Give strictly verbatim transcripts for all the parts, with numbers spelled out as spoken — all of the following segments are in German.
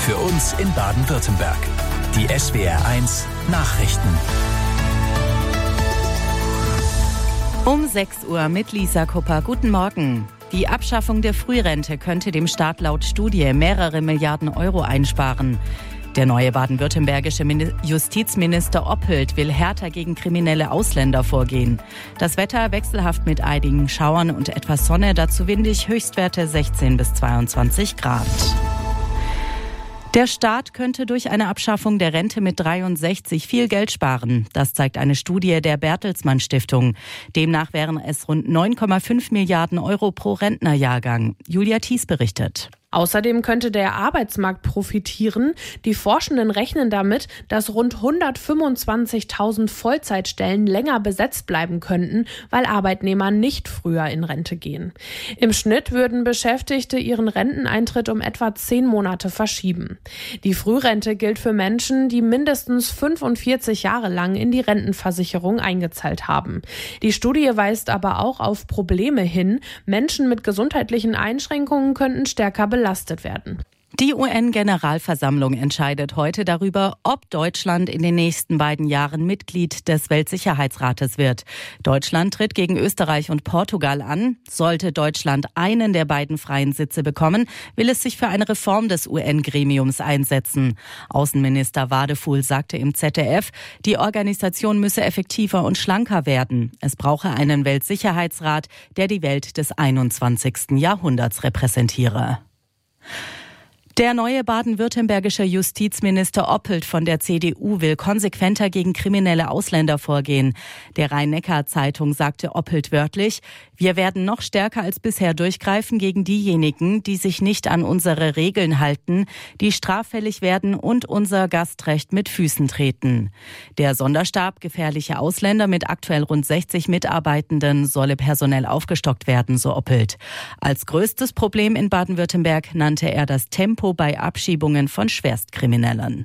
für uns in Baden-Württemberg. Die S W R eins Nachrichten. Um sechs Uhr mit Lisa Kupper. Guten Morgen. Die Abschaffung der Frührente könnte dem Staat laut Studie mehrere Milliarden Euro einsparen. Der neue baden-württembergische Justizminister Oppelt will härter gegen kriminelle Ausländer vorgehen. Das Wetter wechselhaft mit einigen Schauern und etwas Sonne, dazu windig, Höchstwerte sechzehn bis zweiundzwanzig Grad. Der Staat könnte durch eine Abschaffung der Rente mit dreiundsechzig viel Geld sparen. Das zeigt eine Studie der Bertelsmann Stiftung. Demnach wären es rund neun Komma fünf Milliarden Euro pro Rentnerjahrgang. Julia Thies berichtet. Außerdem könnte der Arbeitsmarkt profitieren. Die Forschenden rechnen damit, dass rund hundertfünfundzwanzigtausend Vollzeitstellen länger besetzt bleiben könnten, weil Arbeitnehmer nicht früher in Rente gehen. Im Schnitt würden Beschäftigte ihren Renteneintritt um etwa zehn Monate verschieben. Die Frührente gilt für Menschen, die mindestens fünfundvierzig Jahre lang in die Rentenversicherung eingezahlt haben. Die Studie weist aber auch auf Probleme hin. Menschen mit gesundheitlichen Einschränkungen könnten stärker belastet belastet werden. Die U N-Generalversammlung entscheidet heute darüber, ob Deutschland in den nächsten beiden Jahren Mitglied des Weltsicherheitsrates wird. Deutschland tritt gegen Österreich und Portugal an. Sollte Deutschland einen der beiden freien Sitze bekommen, will es sich für eine Reform des U N-Gremiums einsetzen. Außenminister Wadefuhl sagte im Z D F, die Organisation müsse effektiver und schlanker werden. Es brauche einen Weltsicherheitsrat, der die Welt des einundzwanzigsten Jahrhunderts repräsentiere. Der neue baden-württembergische Justizminister Oppelt von der C D U will konsequenter gegen kriminelle Ausländer vorgehen. Der Rhein-Neckar-Zeitung sagte Oppelt wörtlich: Wir werden noch stärker als bisher durchgreifen gegen diejenigen, die sich nicht an unsere Regeln halten, die straffällig werden und unser Gastrecht mit Füßen treten. Der Sonderstab Gefährliche Ausländer mit aktuell rund sechzig Mitarbeitenden solle personell aufgestockt werden, so Oppelt. Als größtes Problem in Baden-Württemberg nannte er das Tempo bei Abschiebungen von Schwerstkriminellen.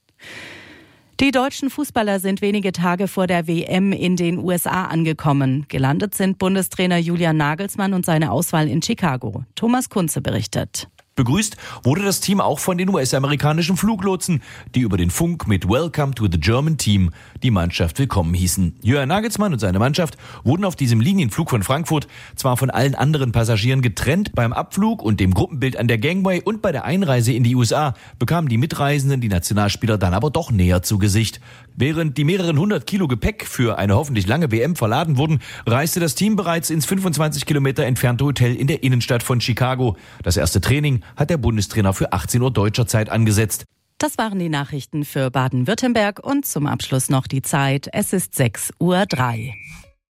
Die deutschen Fußballer sind wenige Tage vor der W M in den U S A angekommen. Gelandet sind Bundestrainer Julian Nagelsmann und seine Auswahl in Chicago. Thomas Kunze berichtet. Begrüßt wurde das Team auch von den U S-amerikanischen Fluglotsen, die über den Funk mit Welcome to the German Team die Mannschaft willkommen hießen. Julian Nagelsmann und seine Mannschaft wurden auf diesem Linienflug von Frankfurt zwar von allen anderen Passagieren getrennt, beim Abflug und dem Gruppenbild an der Gangway und bei der Einreise in die U S A bekamen die Mitreisenden die Nationalspieler dann aber doch näher zu Gesicht. Während die mehreren hundert Kilo Gepäck für eine hoffentlich lange W M verladen wurden, reiste das Team bereits ins fünfundzwanzig Kilometer entfernte Hotel in der Innenstadt von Chicago. Das erste Training hat der Bundestrainer für achtzehn Uhr deutscher Zeit angesetzt. Das waren die Nachrichten für Baden-Württemberg und zum Abschluss noch die Zeit. Es ist sechs Uhr drei.